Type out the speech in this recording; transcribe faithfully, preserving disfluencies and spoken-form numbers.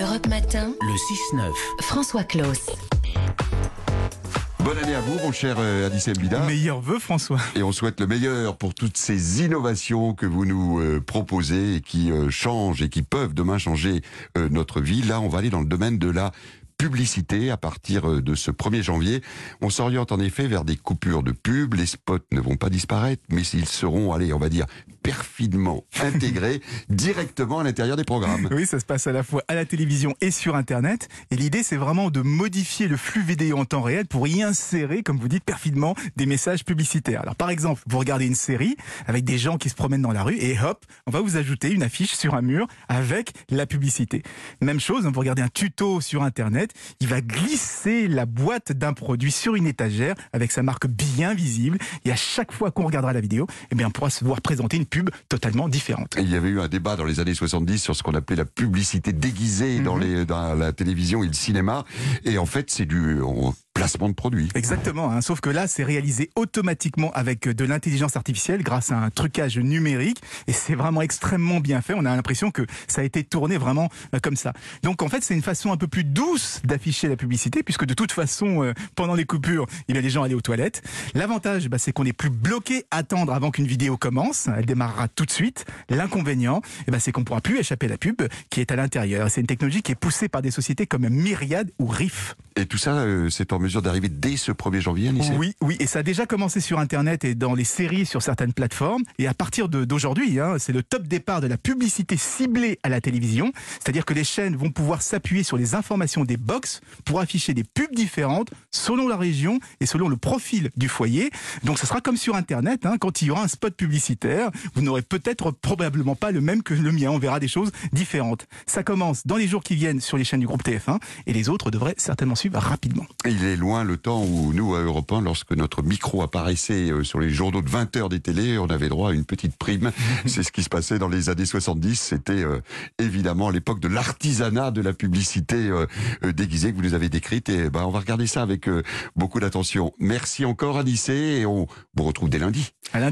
Europe Matin, le six neuf. François Claus. Bonne année à vous, mon cher euh, Adissem Bida. Meilleur vœu, François. Et on souhaite le meilleur pour toutes ces innovations que vous nous euh, proposez et qui euh, changent et qui peuvent demain changer euh, notre vie. Là, on va aller dans le domaine de la publicité à partir de ce premier janvier. On s'oriente en effet vers des coupures de pub. Les spots ne vont pas disparaître, mais ils seront, allez, on va dire, perfidement intégrés directement à l'intérieur des programmes. Oui, ça se passe à la fois à la télévision et sur Internet. Et l'idée, c'est vraiment de modifier le flux vidéo en temps réel pour y insérer, comme vous dites perfidement, des messages publicitaires. Alors, par exemple, vous regardez une série avec des gens qui se promènent dans la rue et hop, on va vous ajouter une affiche sur un mur avec la publicité. Même chose, vous regardez un tuto sur Internet, il va glisser la boîte d'un produit sur une étagère avec sa marque bien visible. Et à chaque fois qu'on regardera la vidéo, eh bien, on pourra se voir présenter une pub totalement différente. Et il y avait eu un débat dans les années soixante-dix sur ce qu'on appelait la publicité déguisée dans, les, dans la télévision et le cinéma. Et en fait, c'est du on, placement de produits. Exactement, hein, sauf que là, c'est réalisé automatiquement avec de l'intelligence artificielle grâce à un trucage numérique. Et c'est vraiment extrêmement bien fait. On a l'impression que ça a été tourné vraiment euh, comme ça. Donc en fait, c'est une façon un peu plus douce d'afficher la publicité, puisque de toute façon, euh, pendant les coupures, il y a les gens aller aux toilettes. L'avantage, bah, c'est qu'on n'est plus bloqué à attendre avant qu'une vidéo commence. Elle démarrera tout de suite. L'inconvénient, eh ben, c'est qu'on ne pourra plus échapper à la pub qui est à l'intérieur. C'est une technologie qui est poussée par des sociétés comme Myriad ou Riff. Et tout ça, euh, c'est en mesure d'arriver dès ce premier janvier, Anissé ? Oui, oui, et ça a déjà commencé sur Internet et dans les séries sur certaines plateformes. Et à partir de, d'aujourd'hui, hein, c'est le top départ de la publicité ciblée à la télévision. C'est-à-dire que les chaînes vont pouvoir s'appuyer sur les informations des box pour afficher des pubs différentes selon la région et selon le profil du foyer. Donc ça sera comme sur Internet, hein, quand il y aura un spot publicitaire, vous n'aurez peut-être probablement pas le même que le mien. On verra des choses différentes. Ça commence dans les jours qui viennent sur les chaînes du groupe T F un et les autres devraient certainement suivre rapidement. Il est loin le temps où nous, à Europe un, lorsque notre micro apparaissait sur les journaux de vingt heures des télés, on avait droit à une petite prime. C'est ce qui se passait dans les années soixante-dix. C'était euh, évidemment l'époque de l'artisanat de la publicité euh, euh, déguisée que vous nous avez décrite. Et ben, on va regarder ça avec euh, beaucoup d'attention. Merci encore, Anissé, et on vous retrouve dès lundi.